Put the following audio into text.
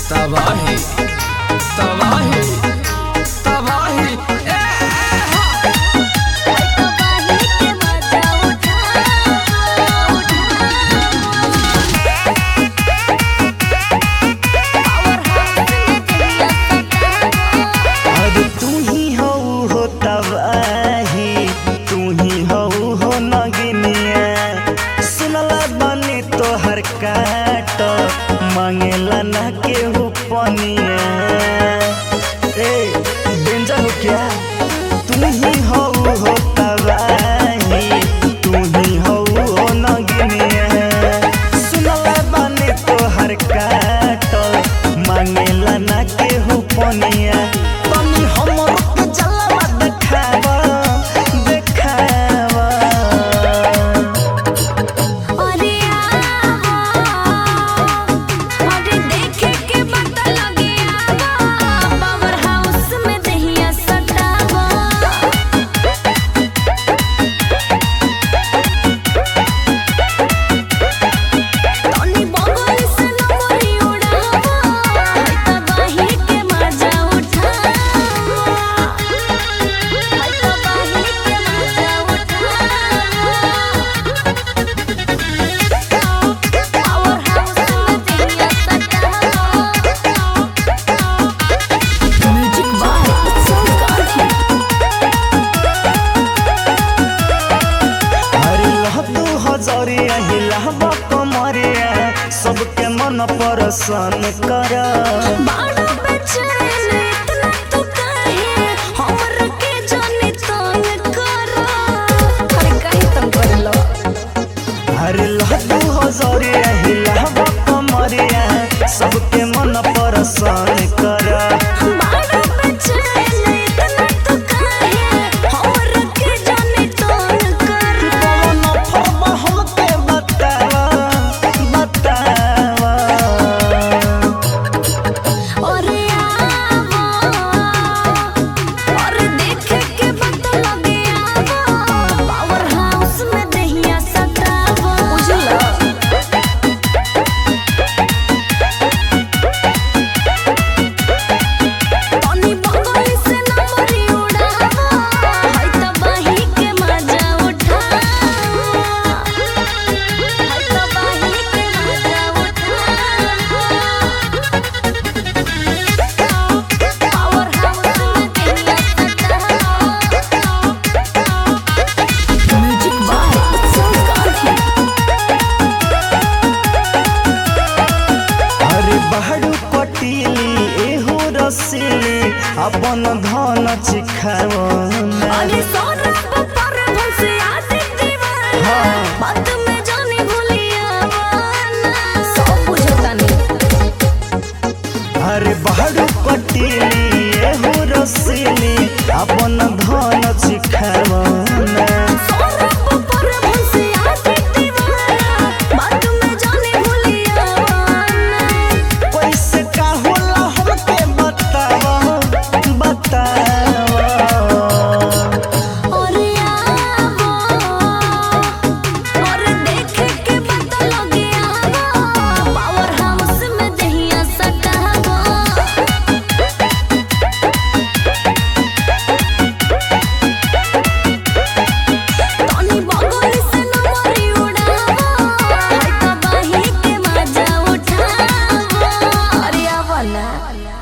तबाही तबाही तबाही अरे तू ही हो तबाही, तू ही हो नगिनिया। सुनला बनी तोहर काट, मांगेला ना केहू पनिया। ए डेंजर हो क्या? तू ही हो तबाही, तू ही हो नगिनिया। सुनला बनी तोहर काट, मांगेला ना केहू पनिया। तनी हमरो के जलवा देखावा देखावा। अरे देखे के पता लगे पावर हाउस में दहिया सटावा। तनी बगल से नंबरी उड़ावा, तबाही के मजा उठावा। तबाही के मजा उठावा। पावर हाउस में दहिया सटावा। म्यूजिक बाय संस्कारी। अरे लहतू हजरिया हिलावा कमरिया, सबके मन परसन कर। बाड़ा बेचैन इतना तो काहे, हमरा के जाने तंग करा। अरे काहे तंग करलो? अरे लहतू हजरिया हिलावा कमरिया, सबके मन परसन कर। बाड़ा बेचैन इतना तो काहे, हमरा के जाने तंग करा। कौन फरमा हमके बतावा बतावा। अरे आवा, और देखे के पता लगे आवा, पावर हाउस में दहिया सटावा। बुझला? तनी बगल से नंबरी उड़ावा, तबाही के मजा उठावा। तबाही के मजा उठावा। पावर हाउस में दहिया सटावा। म्यूजिक बाय संस्कारी। अरे बहड़ू पटीली एहो रसीली, अपन धन चिखावना। अरे सोना पर भंसे आदि दीवाना, हाँ। बात में जाने भूलिया वाना। सब बुझता नहीं। अरे बहड़ू पटीली एहो रसीली, अपन धन चिखावना। सोना पर भंसे आदि दीवाना, बात में जाने भूलिया वाना। कैसे का होला हमके बतावा बतावा। अरे आवा, और देखे के पता लगे आवा, पावर हाउस में दहिया सटावा। तनी बगल से नंबरी उड़ावा, तबाही के मजा उठावा। अरे आवा ना।